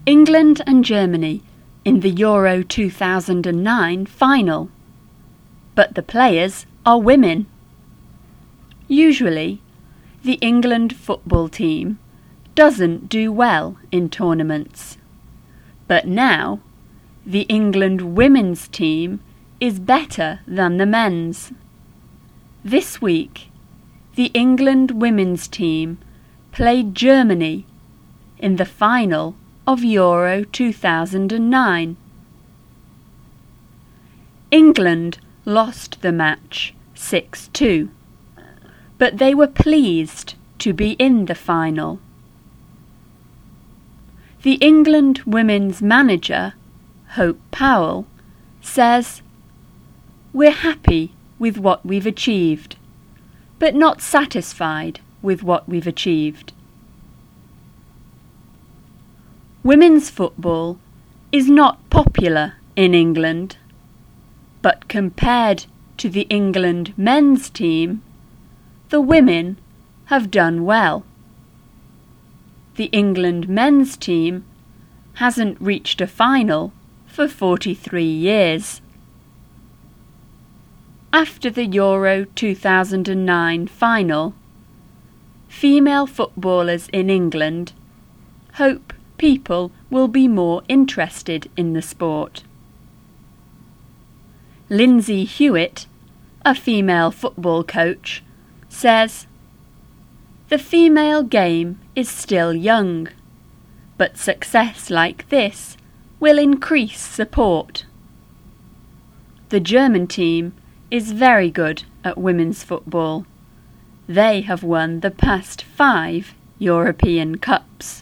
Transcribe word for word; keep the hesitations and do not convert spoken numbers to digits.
England and Germany in the Euro two thousand nine final, but the players are women. Usually, the England football team doesn't do well in tournaments, but now the England women's team is better than the men's. This week, the England women's team played Germany in the final of Euro two thousand nine. England lost the match six two, but they were pleased to be in the final. The England women's manager, Hope Powell, says, "We're happy with what we've achieved, but not satisfied with what we've achieved." Women's football is not popular in England, but compared to the England men's team, the women have done well. The England men's team hasn't reached a final for forty-three years. After the Euro two thousand nine final, female footballers in England hope people will be more interested in the sport. Lindsay Hewitt, a female football coach, says, "The female game is still young, but success like this will increase support." The German team is very good at women's football. They have won the past five European Cups.